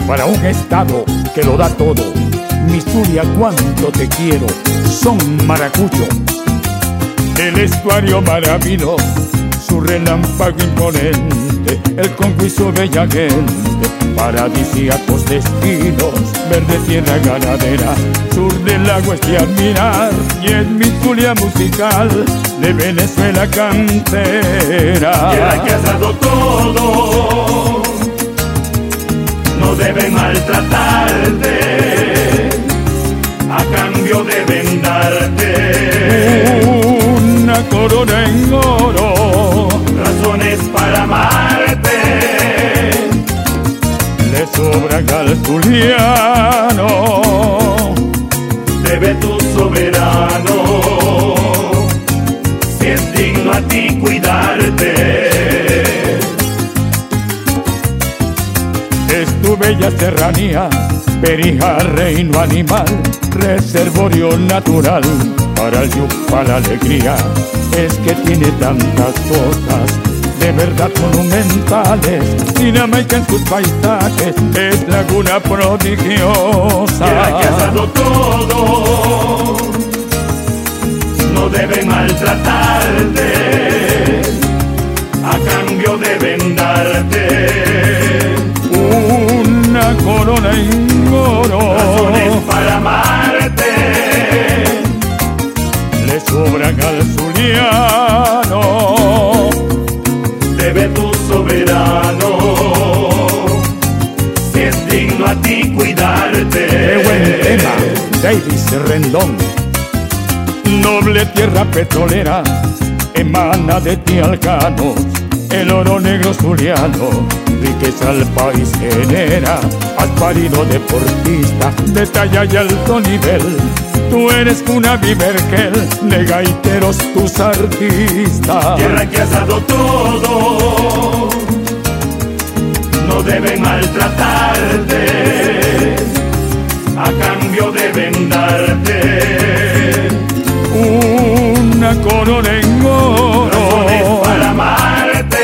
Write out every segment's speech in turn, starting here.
para un estado que lo da todo. Mi Zulia, cuánto te quiero, son maracucho. El estuario maravilloso, su relámpago imponente, el Congo y su bella gente, paradisíacos destinos, verde tierra ganadera, sur del lago es de admirar, y es mi Zulia musical de Venezuela cantera. Tierra que has dado todo, no deben maltratarte, a cambio deben darte una corona en oro, razones para amarte, le sobran al zuliano, debe tu soberano, si es digno a ti cuidarte. Es tu bella serranía, Perija, reino animal, reservorio natural, para el yupa la alegría. Es que tiene tantas cosas, de verdad monumentales, Dinamarca en sus paisajes, es laguna prodigiosa. Tierra que has dado todo, no deben maltratarte, a cambio deben darte una corona en oro, razones para amarte, le sobran al zuliano, debe tu soberano, si es digno a ti cuidarte. ¡Qué buen tema! Davis Rendón. Noble tierra petrolera, emana de ti alcanos, el oro negro zuliano, riqueza al país genera. Has parido deportista de talla y alto nivel, tú eres una Viverquel, de gaiteros tus artistas. Tierra que has dado todo, no deben maltratarte, a cambio deben darte una corona en razones oro, para amarte,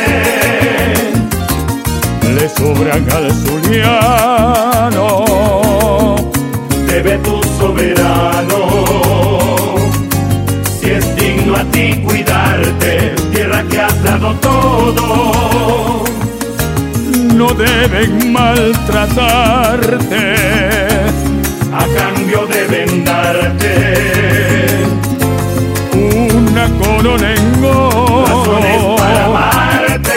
le sobran al zuliano, debe tu soberano, si es digno a ti cuidarte. Tierra que has dado todo, no deben maltratarte, a cambio deben darte una corona en razones para oro, amarte,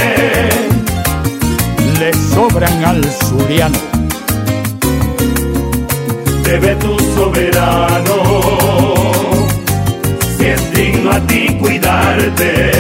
le sobran al zuliano, debe tu soberano, si es digno a ti cuidarte.